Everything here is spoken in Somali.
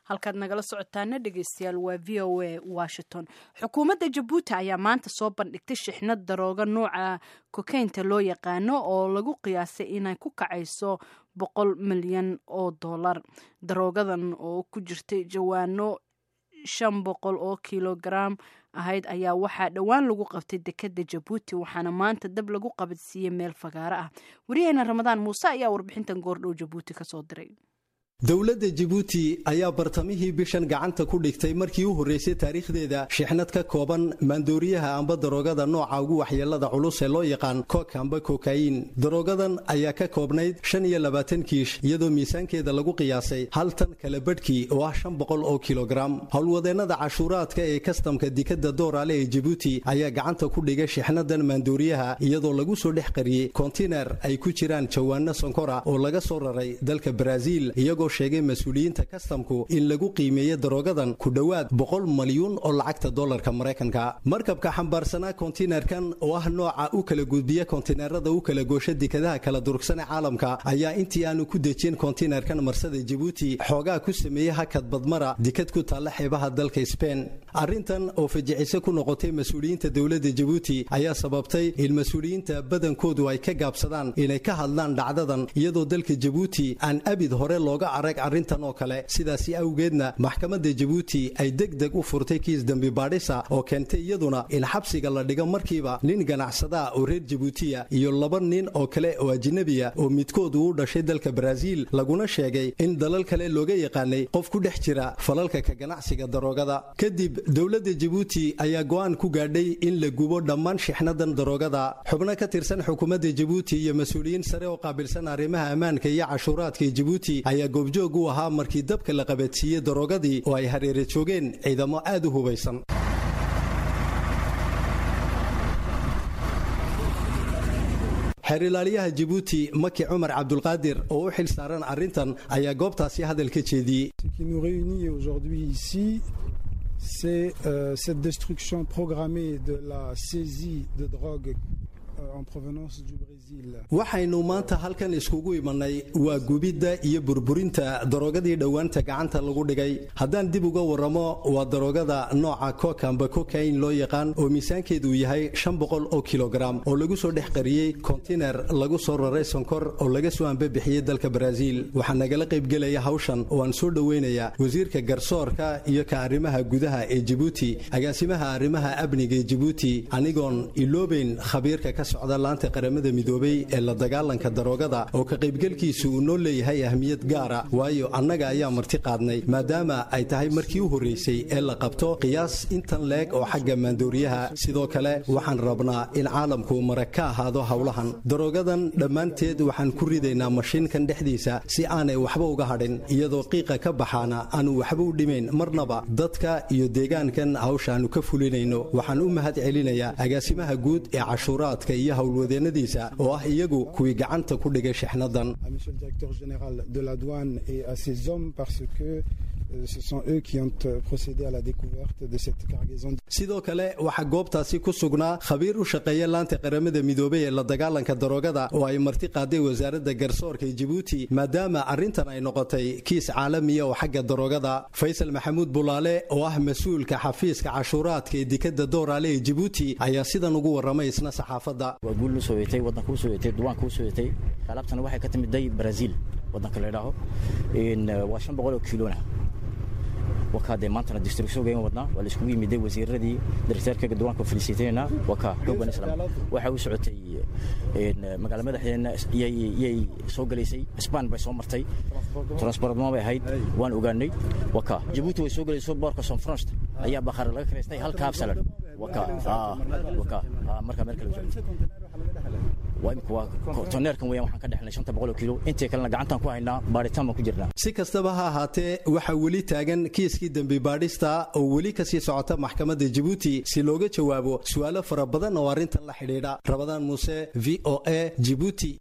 halkaad nagala socotaana dhegeystayaal waa VOA Washington. Xukuumadda Jabuuti ayaa maanta soo bandhigtay shixnad darooga nooca kokaynta loo yaqaano oo lagu qiyaasay inay ku kacayso $100 milyan. Daroogadan oo ku jirtay jawaano 500 kilogram ahayd ayaa waxaa dhawaan lagu qabtay dekedda Jabuuti waxaana maanta dab lagu qabadsiiyay meel fagaara ah. Wariyaheena Ramadaan Muuse ayaa warbixintan goordhow Jabuuti ka soo diray. dowladda Djibouti ayaa bartamihii bishan gacanta ku dhigtay markii uu horeysay taariikhdeeda shixnad ka kooban maandooriyaha amba daroogada nooca ugu waxyeelada culus ee loo yaqaan coke amba cocaine. daroogadan ayaa ka koobnayd 25 kiish iyadoo miisaankeeda lagu qiyaasay 1 tan kala badhkii oo ah 500 kilogram. howlwadeennada cashuuraadka ee kastamka dekedda Dooraale ee Djibouti ayaa gacanta ku dhigay shixnadan maandooriyaha iyadoo lagu soo dhex qariyay kontiinar ay ku jiraan jawaano sonkora oo laga soo raray dalka Brazil iyagoo sheegay mas'uuliyiinta kastamku in lagu qiimeeyo daroogadan ku dhawaad 100 milyan oo lacagta dollarka Mareykanka. markabka xambaarsanaa kontiinarkan oo ah nooca u kala gudbiya kontiinarada u kala goosha dekedaha kala durugsan ee caalamka ayaa intii aanu ku dejin kontiinarkan marsada Djibouti xoogaa ku sameeyay hakad badmara deked ku taala xeebaha dalka Spain. arrintan oo fajiciso ku noqotay mas'uuliyiinta dawladda Djibouti ayaa sababtay in mas'uuliyiinta badankoodu ay ka gaabsadaan inay ka hadlaan dhacdadan iyadoo dalka Djibouti aan abid hore looga arag arrintan oo kale. sidaasi awgeedna maxkamadda Djibouti ay degdeg u furtay kiis dambi baadhisa oo keentay iyaduna in xabsiga la dhigo markiiba nin ganacsada oo reer Djibouti iyo 2 nin oo kale oo ajnabi ah oo midkood uu dhashay dalka Brazil laguna sheegay in dalal kale looga yaqaanay qof ku dhex jira falalka ka ganacsiga daroogada. kadib dawladda Djibouti ayaa go'aan ku gaadhay in la gubo dhammaan shixnadan daroogada. xubno ka tirsan xukuumadda Djibouti iyo mas'uuliyiin sare oo qaabilsan arrimaha ammaanka iyo cashuuraadka Djibouti ayaa goobjoog u ahaa markii dabka la qabadsiiyay daroogadii oo ay hareere joogeen ciidamo aad u hubaysan. xeerilaaliyaha Djibouti Maki Umar Abdulqaadir oo u xil saaran arrintan ayaa goobtaasi hadal ka jeediyay. C'est cette destruction programmée de la saisie de drogue en provenance du Brésil. waxaynu maanta halkan iskugu imanay waa gubidda iyo burburinta daroogadii dhawaanta gacanta lagu dhigay. haddaan dib uga waramo waa daroogada nooca coke amba cocaine loo yaqaan oo miisaankeedu yahay 500 kilogram oo lagu soo dhex qariyay kontiinar lagu soo raray sonkor oo laga soo anbixiyay dalka Brazil. waxaa nagala qayb galaya hawshan oo aan soo dhaweynaya wasiirka garsoorka iyo ka arrimaha gudaha ee Djibouti agaasimaha arrimaha amniga ee Djibouti anigoon iloobeyn khabiirka ka socda laanta qaramada midoobay ee la dagaalanka daroogada oo ka qaybgalkiisu uu noo leeyahay ahmiyad gaar ah waayo annaga ayaa marti qaadnay maadaama ay tahay markii u horeysay ee la qabto qiyaas intan leeg oo xagga maandooriyaha. sidoo kale waxaan rabnaa in caalamku marag ka ahaado howlahan daroogadan dhammaanteed waxaan ku ridaynaa mashiinkan dhexdiisa si aanay waxba uga hadhin iyadoo qiiqa ka baxaana aanu waxba u dhimayn marnaba dadka iyo deegaankan hawshaanu ka fulinayno. waxaan u mahad celinayaa agaasimaha guud ee cashuuraadka iyo howlwadeennadiisa oo ah iyagu kuwii gacanta ku dhigay shixnadan. Monsieur le directeur général de la douane et à ses hommes parce que ce sont eux qui ont procédé à la découverte de cette cargaison. sidoo kale waxa goobtaasi ku sugnaa khabiir u shaqeeya laanta qaramada midoobay ee la dagaalanka daroogada oo ay marti qaaday wasaaradda garsoorka ee Djibouti maadaama arrintan ay noqotay kiis caalami ah oo xagga daroogada. Faysal Maxamuud Bulaale oo ah mas'uulka xafiiska cashuuraadka ee dekedda Dooraale ee Djibouti ayaa sidan ugu waramay isna saxaafadda. waa guul soo yeetay wadanka ku soo yeetay duwan ku soo yeetay qalabtan waxay ka timid Brazil wadanka la yiraahdo in waa 500 kiilona وكاد مانتنا ديستريكشن جاي ودنا ولا اسكو يمدي وزيردي ديرتيركا دوانka feliciteyna waka goban islam waxa uu socotay in magaalada madaxdeena yay soo galeysay Spain bay soo martay transport ma bay ahayd waan ogaanay waka Djibouti way soo galeysay boorka San France ayaa baqar laga kireystay halka absalan waka marka waa kontiinerkan weeyaan waxaan ka dhaxnay 500 kilo intii kalena gacantan ku haynaa baaritaan ma ku jirnaa. si kastaba ha ahaatee waxa weli taagan kiiskii dambi baadhista oo weli ka sii socota maxkamadda Djibouti si looga jawaabo su'aalo fara badan oo arrintan la xiriira. Ramadaan Muuse VOA Djibouti.